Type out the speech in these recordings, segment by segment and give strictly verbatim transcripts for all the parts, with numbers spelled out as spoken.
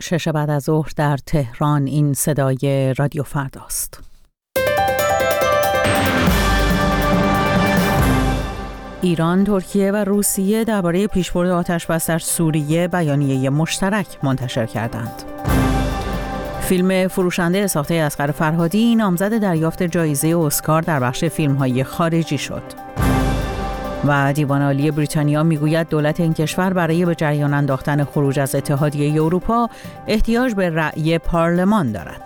شش بعد از ظهر در تهران. این صدای رادیو فرداست. ایران، ترکیه و روسیه درباره پیشبرد آتش‌بس در سوریه بیانیه مشترک منتشر کردند. فیلم فروشنده ساخته اصغر فرهادی نامزد دریافت جایزه اسکار در بخش فیلم‌های خارجی شد. و دیوان عالی بریتانیا میگوید دولت این کشور برای به جریان انداختن خروج از اتحادیه اروپا احتیاج به رأی پارلمان دارد.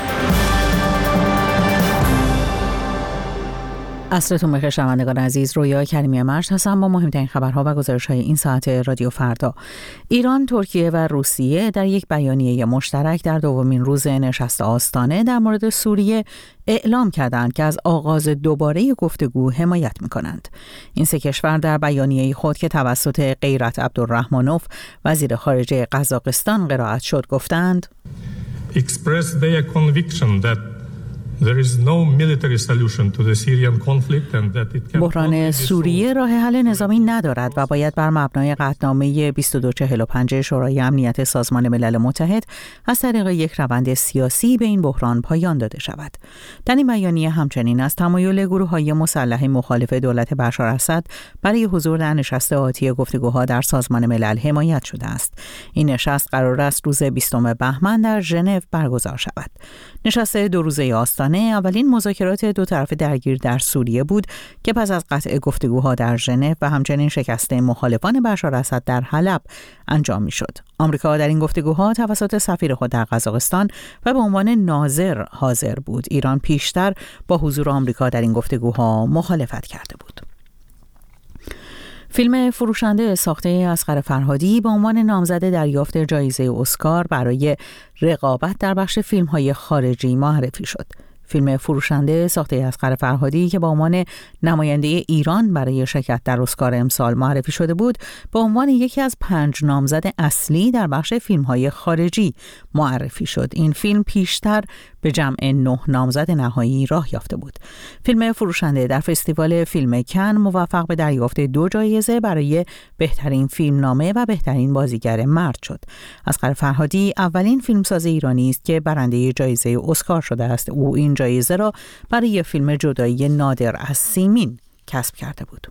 عصرتون بخیر شنوندگان عزیز، رویا کریمی مشت هستم با مهمترین خبرها و گزارش‌های این ساعت رادیو فردا. ایران، ترکیه و روسیه در یک بیانیه مشترک در دومین روز نشست آستانه در مورد سوریه اعلام کردند که از آغاز دوباره گفتگو حمایت می‌کنند. این سه کشور در بیانیه خود که توسط غیرت عبدالرحمنوف وزیر خارجه قزاقستان قرائت شد گفتند: express their conviction that there is no military solution to the Syrian conflict and that it can بحران سوریه راه حل نظامی ندارد و باید بر مبنای قطعنامه بیست و دو چهل و پنج شورای امنیت سازمان ملل متحد از طریق یک روند سیاسی به این بحران پایان داده شود. در این بیانیه همچنین از تمایل گروه‌های مسلح مخالف دولت بشار اسد برای حضور در نشست آتی گفتگوها در سازمان ملل حمایت شده است. این نشست قرار است روز بیستم بهمن در ژنو برگزار شود. نشست دو روزه آستانه اولین مذاکرات دو طرف درگیر در سوریه بود که پس از قطع گفتگوها در ژنو و همچنین شکست مخالفان بشار اسد در حلب انجام می‌شد. آمریکا در این گفتگوها توسط سفیر خود در قزاقستان و به عنوان ناظر حاضر بود. ایران پیشتر با حضور آمریکا در این گفتگوها مخالفت کرده بود. فیلم فروشنده ساخته اصغر فرهادی به عنوان نامزد دریافت جایزه اسکار برای رقابت در بخش فیلم‌های خارجی معرفی شد. فیلم فروشنده ساخته اصغر فرهادی که با عنوان نماینده ایران برای شرکت در اسکار امسال معرفی شده بود، به عنوان یکی از پنج نامزد اصلی در بخش فیلم‌های خارجی معرفی شد. این فیلم پیشتر به جمع نه نامزد نهایی راه یافته بود. فیلم فروشنده در فستیوال فیلم کن موفق به دریافت دو جایزه برای بهترین فیلمنامه و بهترین بازیگر مرد شد. اصغر فرهادی اولین فیلمساز ایرانی است که برنده جایزه اسکار شده است. او این جایزه را برای فیلم جدایی نادر از سیمین کسب کرده بود.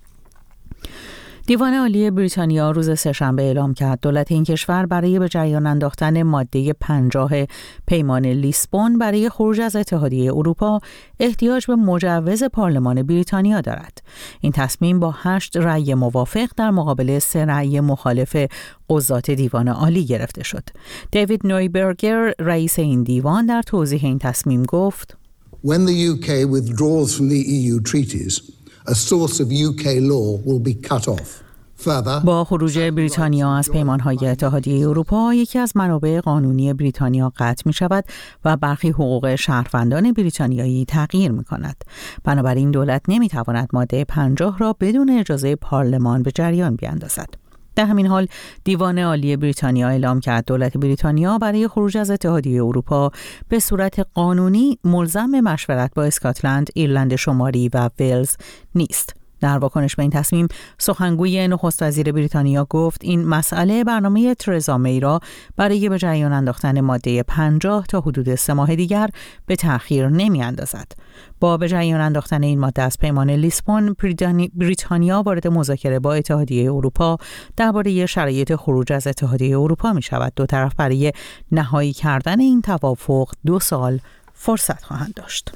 دیوان عالی بریتانیا روز سه‌شنبه اعلام کرد دولت این کشور برای به جریان انداختن ماده پنجاه پیمان لیسبون برای خروج از اتحادیه اروپا احتیاج به مجوز پارلمان بریتانیا دارد. این تصمیم با هشت رأی موافق در مقابل سه رأی مخالف قضات دیوان عالی گرفته شد. دیوید نویبرگر رئیس این دیوان در توضیح این تصمیم گفت: When the U K withdraws from the E U treaties, a source of U K law will be cut off. با خروج بریتانیا از پیمان‌های اتحادیه اروپا، یکی از منابع قانونی بریتانیا قطع می‌شود و برخی حقوق شهروندان بریتانیایی تغییر می‌کند. بنابراین دولت نمی‌تواند ماده پنجاه را بدون اجازه پارلمان به جریان بیاندازد. در همین حال دیوان عالی بریتانیا اعلام کرد دولت بریتانیا برای خروج از اتحادیه اروپا به صورت قانونی ملزم به مشورت با اسکاتلند، ایرلند شمالی و ولز نیست. در واکنش به این تصمیم، سخنگوی نخست وزیر بریتانیا گفت این مسئله برنامه ترزا می را برای به جریان انداختن ماده پنجاه تا حدود سه ماه دیگر به تأخیر نمی اندازد. با به جریان انداختن این ماده از پیمان لیسبون، بریتانیا وارد مذاکره با اتحادیه اروپا درباره شرایط خروج از اتحادیه اروپا می شود. دو طرف برای نهایی کردن این توافق دو سال فرصت خواهند داشت.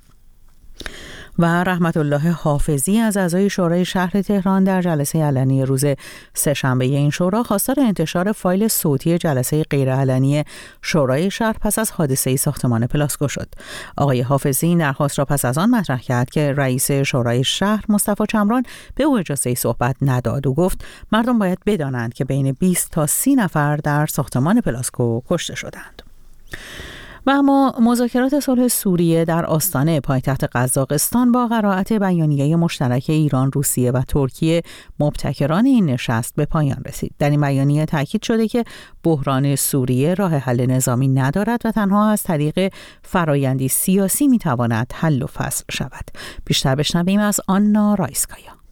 و رحمت الله حافظی از اعضای شورای شهر تهران در جلسه علنی روز سه‌شنبه این شورا خواستار انتشار فایل صوتی جلسه غیرعلنی شورای شهر پس از حادثه ساختمان پلاسکو شد. آقای حافظی این درخواست را پس از آن مطرح کرد که رئیس شورای شهر مصطفی چمران به او اجازه صحبت نداد و گفت مردم باید بدانند که بین بیست تا سی نفر در ساختمان پلاسکو کشته شدند. و اما مذاکرات صلح سوریه در آستانه پایتخت قزاقستان با قرائت بیانیه مشترک ایران، روسیه و ترکیه مبتکران این نشست به پایان رسید. در این بیانیه تاکید شده که بحران سوریه راه حل نظامی ندارد و تنها از طریق فرایندی سیاسی میتواند حل و فصل شود. بیشتر بشنویم از آنا رایسکایا.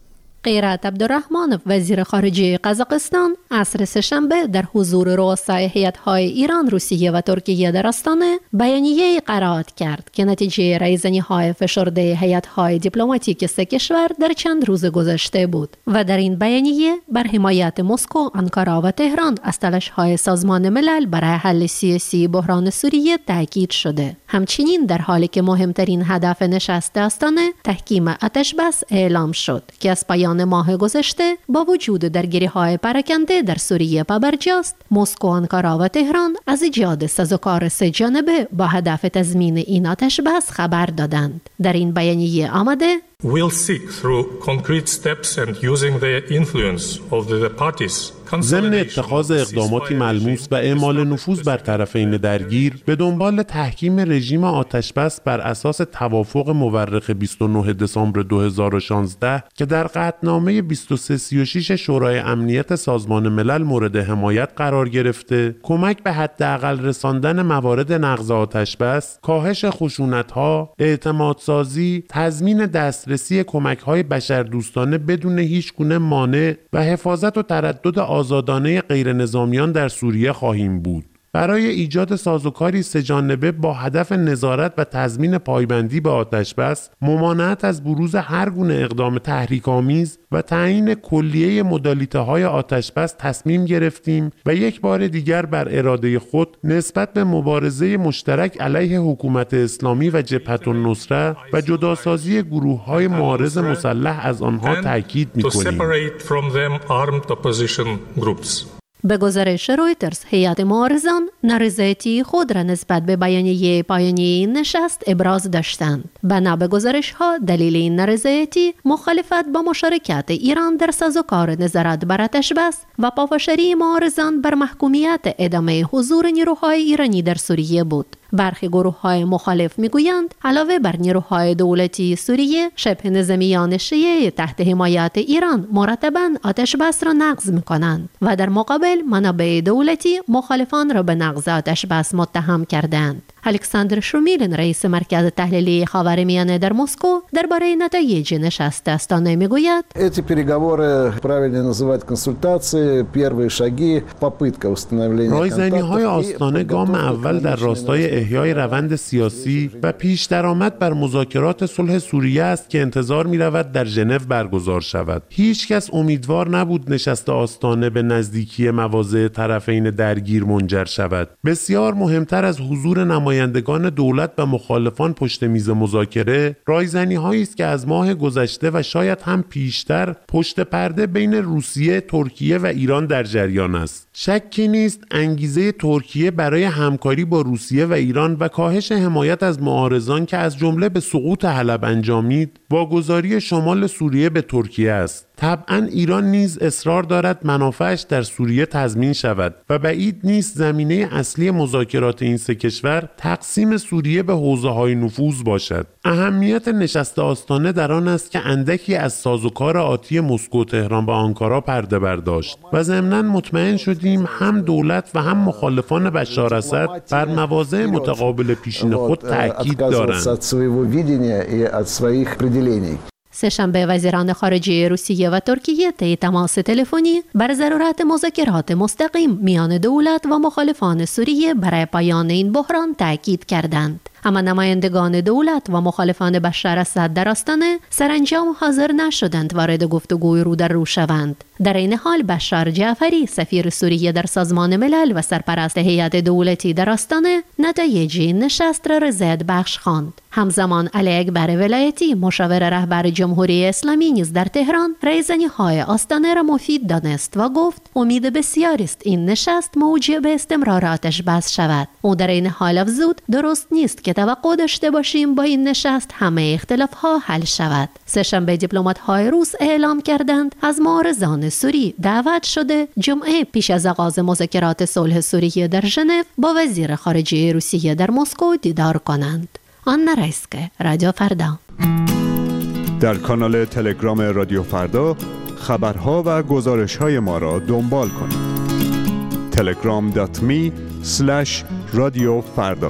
غیرت عبدالرحمانov وزیر خارجه قزاقستان عصر سه‌شنبه در حضور رؤسای هیئت‌های ایران، روسیه و ترکیه در آستانه بیانیه‌ای قرائت کرد که نتیجه ریزنی‌های فشرده هیئت‌های دیپلماتیک سه کشور در چند روز گذشته بود و در این بیانیه بر حمایت مسکو، آنکارا و تهران از تلاش‌های سازمان ملل برای حل سیاسی بحران سوریه تاکید شده. همچنین در حالی که مهمترین هدف نشست آستانه تحکیم آتش‌بس اعلام شد که از پایان ماه گذشته با وجود درگیری‌های پراکنده در سوریه پابرجاست، مسکو، آنکارا و تهران از ایجاد سازوکار سه جانبه با هدف تضمین این آتش‌بس خبر دادند. در این بیانیه آمده We'll seek through concrete steps and using the influence of the parties ضمن اتخاذ اقداماتی ملموس و اعمال نفوذ بر طرفین درگیر به دنبال تحکیم رژیم آتش‌بس بر اساس توافق مورخ بیست و نه دسامبر دو هزار و شانزده که در قطعنامه بیست و سه سی و شش شورای امنیت سازمان ملل مورد حمایت قرار گرفته، کمک به حداقل رساندن موارد نقض آتش‌بس، کاهش خشونت‌ها، اعتمادسازی، تضمین دسترسی کمک‌های بشردوستانه بدون هیچ گونه مانع و حفاظت و تردد آزادانه غیر نظامیان در سوریه خواهیم بود. برای ایجاد سازوکاری سه‌جانبه با هدف نظارت و تضمین پایبندی به آتش‌بس، ممانعت از بروز هر گونه اقدام تحریک‌آمیز و تعیین کلیه مدالیته‌های آتش‌بس تصمیم گرفتیم و یک بار دیگر بر اراده خود نسبت به مبارزه مشترک علیه حکومت اسلامی و جبهة النصره و جداسازی گروه‌های معارض مسلح از آنها تاکید می‌کنیم. به گزارش رویترز، هیئت معارضان نارضایتی خود را نسبت به بیانیه پایانی این نشست ابراز داشتند. بنا به گزارش‌ها دلیل این نارضایتی مخالفت با مشارکت ایران در سازوکار نظارت بر آتش‌بس و پافشاری معارضان بر محکومیت ادامه حضور نیروهای ایرانی در سوریه بود. برخی گروه‌های مخالف می‌گویند علاوه بر نیروهای دولتی سوریه، شبه نظامیان شیعه تحت حمایت ایران مرتباً آتش‌بس را نقض می‌کنند و در مقابل منابع دولتی مخالفان را به نقض آتش‌بس متهم کردند. الکساندر شومیلن، رئیس مرکز تحلیلی خاورمیانه در مسکو، درباره نتایج نشست آستانه میگوید: эти переговоры правильно называть консультации, первые шаги, попытка установления رایزنی‌های آستانه گام اول در راستای احیای روند سیاسی و پیش درآمد بر مذاکرات صلح سوریه است که انتظار می‌رود در ژنو برگزار شود. هیچ کس امیدوار نبود نشست آستانه به نزدیکی مواضع طرفین درگیر منجر شود. بسیار مهمتر از حضور نمایندگان دولت و مخالفان پشت میز مذاکره، رایزنی‌هایی است که از ماه گذشته و شاید هم پیشتر پشت پرده بین روسیه، ترکیه و ایران در جریان است. شکی نیست انگیزه ترکیه برای همکاری با روسیه و ایران و کاهش حمایت از معارضان که از جمله به سقوط حلب انجامید، واگذاری شمال سوریه به ترکیه است. طبعا ایران نیز اصرار دارد منافعش در سوریه تضمین شود و بعید نیست زمینه اصلی مذاکرات این سه کشور تقسیم سوریه به حوزه‌های نفوذ باشد. اهمیت نشست آستانه در آن است که اندکی از سازوکار آتی مسکو، تهران و آنکارا پرده برداشت و ضمناً مطمئن شدیم هم دولت و هم مخالفان بشار اسد بر مواضع متقابل پیشین خود تاکید دارند. سه‌شنبه وزیران خارجه روسیه و ترکیه طی تماس تلفنی بر ضرورت مذاکرات مستقیم میان دولت و مخالفان سوریه برای پایان این بحران تاکید کردند. اما نمایندگان دولت و مخالفان بشار اسد در آستانه سرانجام حاضر نشدند وارد گفتگوی رو در رو شوند. در این حال بشار جعفری، سفیر سوریه در سازمان ملل و سرپرست هیئت دولتی در آستانه، نتایج این نشست را رضایت بخش خواند. همزمان علی اکبر ولایتی، مشاور رهبر جمهوری اسلامی، نیز در تهران ریزنی‌های آستانه را مفید دانست و گفت امید بسیاری است این نشست موجب استمرار آتش‌بس شود. او در این حال افزود درست نیست که توقع داشته باشیم با این نشست همه اختلاف‌ها حل شود. سه‌شنبه دیپلمات‌های روس اعلام کردند از معارضان سوری دعوت شده جمعه پیش از آغاز مذاکرات صلح سوریه در ژنو با وزیر خارجه روسیه در مسکو دیدار کنند. آنا رایسکه، رادیو فردا. در کانال تلگرام رادیو فردا خبرها و گزارش‌های ما را دنبال کنید. تلگرام دات می اسلش رادیو فردا.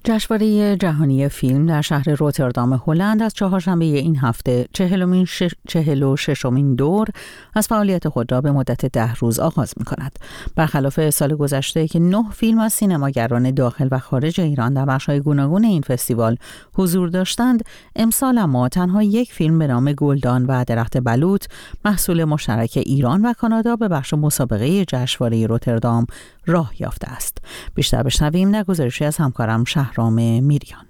جشنواره جهانی فیلم در شهر روتردام هلند از چهارشنبه این هفته چهلمین شش... چهل و ششمین دور از فعالیت خود را به مدت ده روز آغاز می کند. برخلاف سال گذشته که نه فیلم از سینماگران داخل و خارج ایران در بخش‌های گوناگون این فستیوال حضور داشتند، امسال اما تنها یک فیلم به نام گلدان و درخت بلوط محصول مشترک ایران و کانادا به بخش مسابقه جشنواره روتردام راه یافته است. بیشتر بشنویم در گزارشی از همکارم شهرام میریان.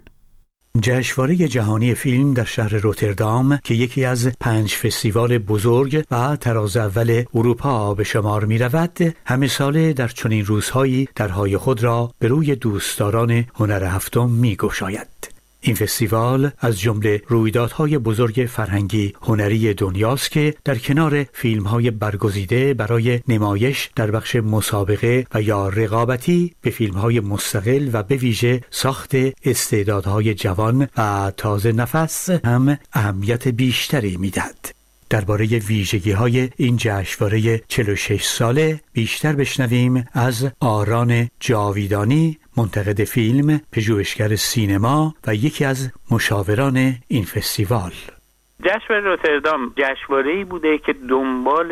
جشنواره جهانی فیلم در شهر روتردام که یکی از پنج فستیوال بزرگ و تراز اول اروپا به شمار می رود، همه ساله در چنین روزهایی درهای خود را به روی دوستداران هنر هفتم می گشاید. این فستیوال از جمله رویدادهای بزرگ فرهنگی هنری دنیاست که در کنار فیلم‌های برگزیده برای نمایش در بخش مسابقه و یا رقابتی به فیلم‌های مستقل و به ویژه ساخت استعدادهای جوان و تازه نفس هم اهمیت بیشتری می‌دهد. درباره ویژگی‌های این جشنواره چهل و شش ساله بیشتر بشنویم از آران جاویدانی، منتقد فیلم، پژوهشگر سینما و یکی از مشاوران این فستیوال. جشنواره روتردام جشنواره‌ای بوده که دنبال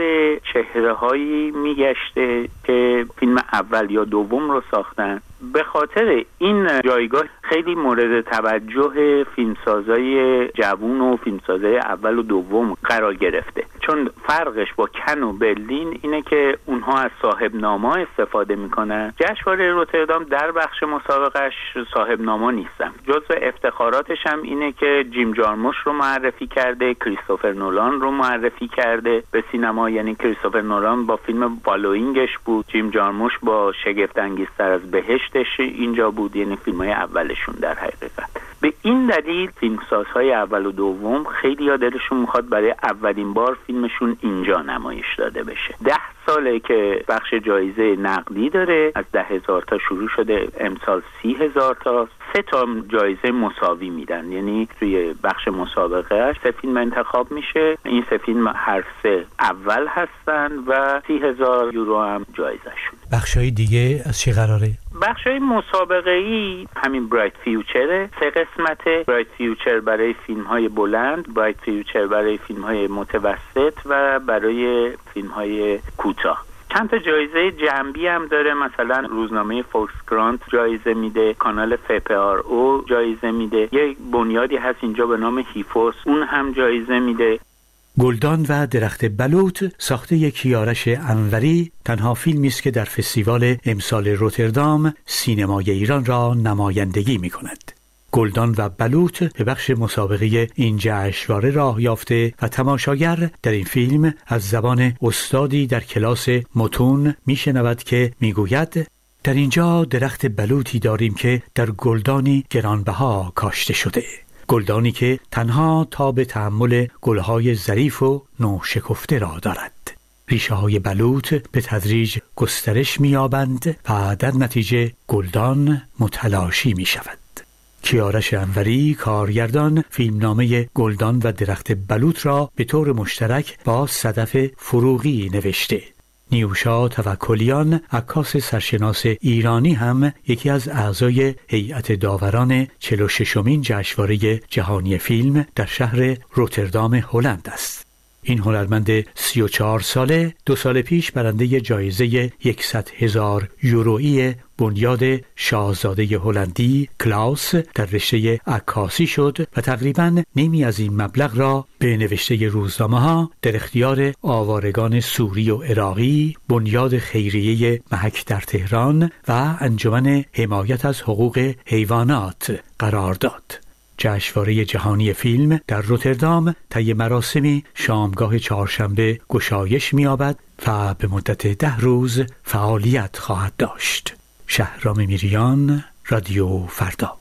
چهره‌هایی میگشته که فیلم اول یا دوم رو ساختن. به خاطر این جایگاه خیلی مورد توجه فیلمسازای جوون و فیلمسازای اول و دوم قرار گرفته، چون فرقش با کن و برلین اینه که اونها از صاحب نامه استفاده میکنن. جشنواره روتردام در بخش مسابقهش صاحب نامه نیستن. جزو افتخاراتش هم اینه که جیم جارموش رو معرفی کرده، کریستوفر نولان رو معرفی کرده به سینما. یعنی کریستوفر نولان با فیلم فالوینگش بود، جیم جارموش با شگفت انگیزتر از بهشتش اینجا بود، یعنی فیلم‌های اولشون در حقیقت. به این دلیل فیلمسازهای اول و دوم خیلی ها دلشون میخواد برای اولین بار فیلمشون اینجا نمایش داده بشه. ده ساله که بخش جایزه نقدی داره، از ده هزار تا شروع شده، امسال سی هزار تا. سه تا جایزه مساوی میدن، یعنی توی بخش مسابقه سه فیلم انتخاب میشه، این سه فیلم هر سه اول هستن و سی هزار یورو هم جایزهشون. بخشای دیگه از چی قراره؟ بخشای مسابقه‌ای همین برایت فیوچره، سه قسمته. برایت فیوچر برای فیلم‌های بلند، برایت فیوچر برای فیلم‌های متوسط و برای فیلم‌های کوتاه. چند تا جایزه جنبی هم داره، مثلا روزنامه فوکس گرانت جایزه میده، کانال اف پی آر او جایزه میده، یک بنیادی هست اینجا به نام هیفوس، اون هم جایزه میده. گلدان و درخت بلوط ساخته کیارش انوری تنها فیلمی است که در فستیوال امسال روتردام سینمای ایران را نمایندگی می‌کند. گلدان و بلوط به بخش مسابقه این جشنواره راه یافته و تماشاگر در این فیلم از زبان استادی در کلاس متون میشنود که میگوید در اینجا درخت بلوطی داریم که در گلدانی گرانبها کاشته شده، گلدانی که تنها تاب تأمل گلهای ظریف و نوشکفته را دارد. ریشه های بلوط به تدریج گسترش می‌یابند و در نتیجه گلدان متلاشی می شود. کیارش انوری کارگردان فیلمنامه گلدان و درخت بلوط را به طور مشترک با صدف فروغی نوشته. نیوشا توکلیان، عکاس سرشناس ایرانی، هم یکی از اعضای هیئت داوران چهل و ششمین جشنواره جهانی فیلم در شهر روتردام هلند است. این هنرمند سی و چهار ساله دو سال پیش برنده جایزه صد هزار یورویی بنیاد شاهزاده هلندی کلاوس در رشته عکاسی شد و تقریباً نیمی از این مبلغ را به نوشته روزنامه‌ها در اختیار آوارگان سوری و عراقی، بنیاد خیریه محک در تهران و انجمن حمایت از حقوق حیوانات قرار داد. جشنواره جهانی فیلم در روتردام طی مراسمی شامگاه چهارشنبه گشایش می‌یابد و به مدت ده روز فعالیت خواهد داشت. شهرام میریان، رادیو فردا.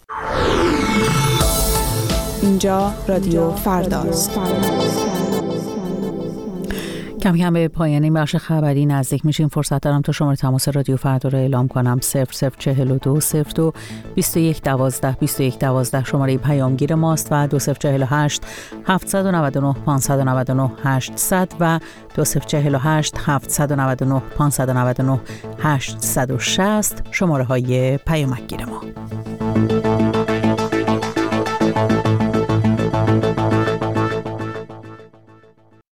اینجا رادیو فرداست. کم کم به پایان این بخش خبری نزدیک میشیم. فرصت دارم تا شماره تماس رادیو فردا را اعلام کنم. صفر صفر چهل و دو صفر دو بیست و یک دوازده بیست و یک دوازده شماره پیامگیر ماست و دو صفر چهل و هشت هفتصد و نود و نه پانصد و نود و نه هشتصد و دو صفر چهل و هشت هفتصد و نود و نه پانصد و نود و نه هشتصد و شصت شماره های پیامگیر ما.